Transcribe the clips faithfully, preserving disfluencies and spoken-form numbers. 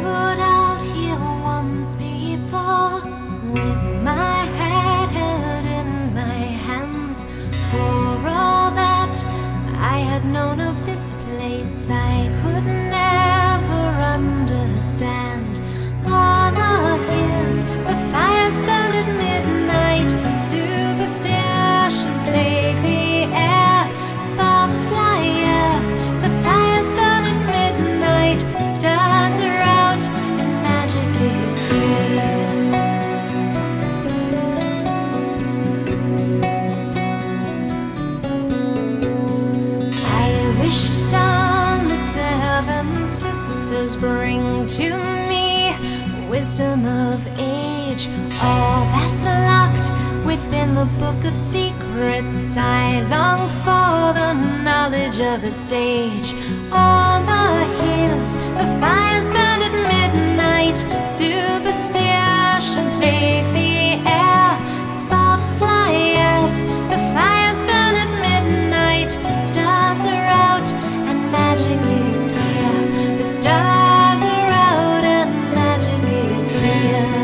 stood out here once before, with my head held in my hands. For all that I had known of this place, I could never understand. On the hills, the fires burned at midnight. Superstition plagued the air. Sparks fly as the fires burn at midnight. Stars are out and magic is here. I wished on the seven sisters bring to me wisdom of age, all that's locked within the book of secrets. I long for the knowledge of a sage. On the hills, the fires burned at midnight. Superstition plagued the air. Sparks fly as the fires burn at midnight. Stars are out and magic is here. The stars are out and magic is here.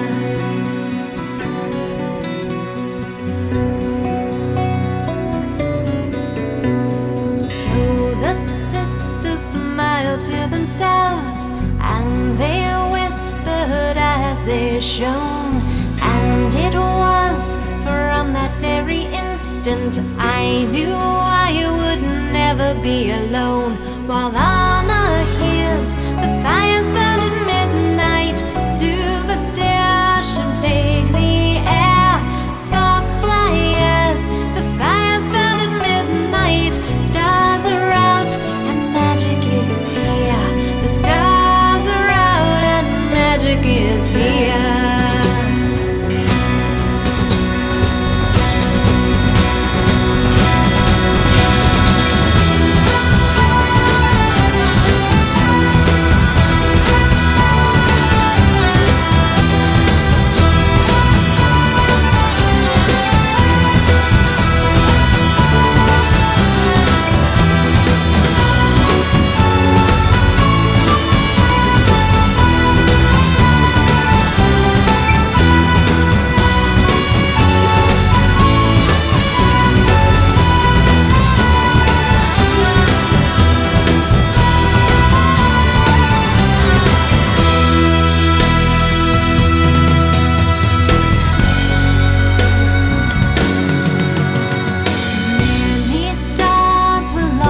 The sisters smiled to themselves, and they whispered as they shone. And it was from that very instant I knew I would never be alone. While on the hills, the fires burned at midnight. Superstition plagued the air. Sparks fly as the fires burned at midnight. Stars are out and magic is here. The stars are out and magic is here.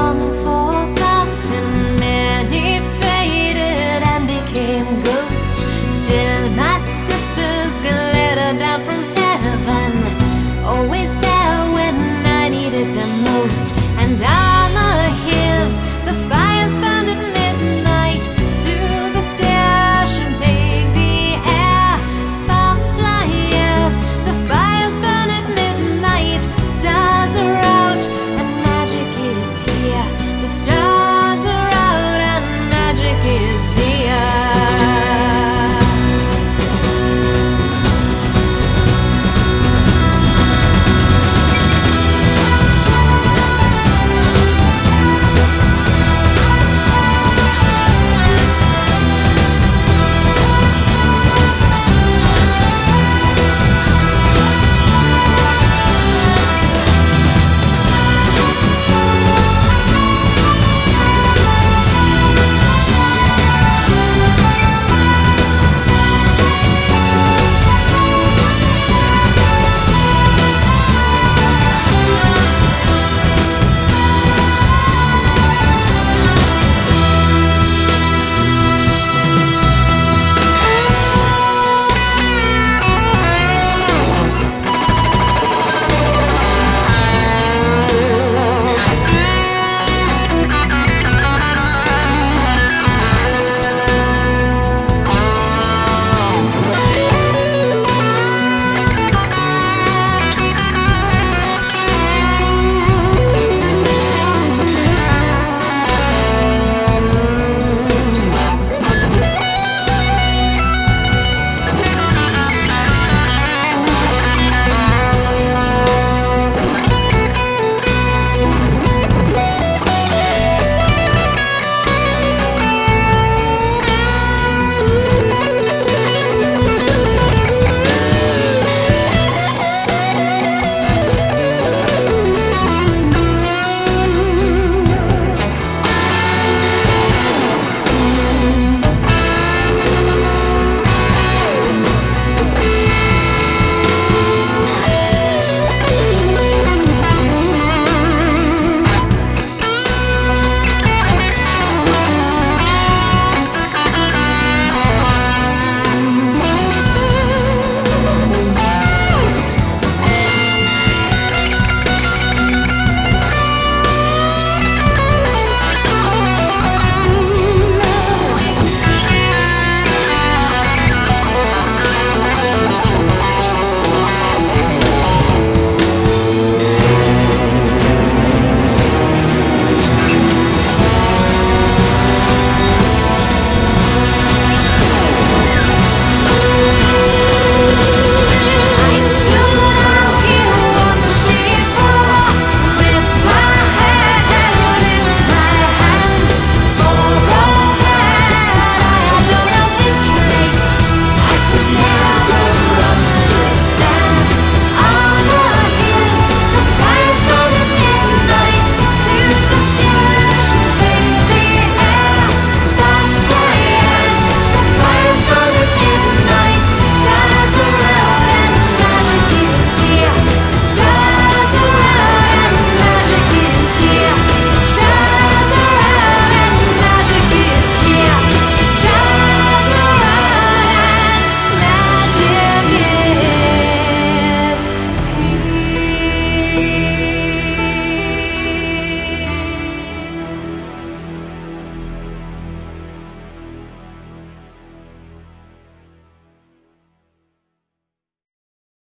Ghosts